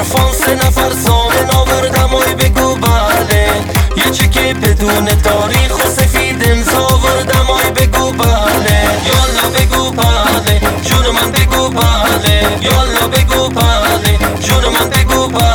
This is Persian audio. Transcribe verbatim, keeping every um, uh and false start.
حرفان سه نفر زامن آوردم آی بگو بله، یه چکه بدون تاریخ و سفید امضا آوردم آی بگو بله، یالا بگو بله جون من بگو بله، یالا بگو بله جون من بگو بله.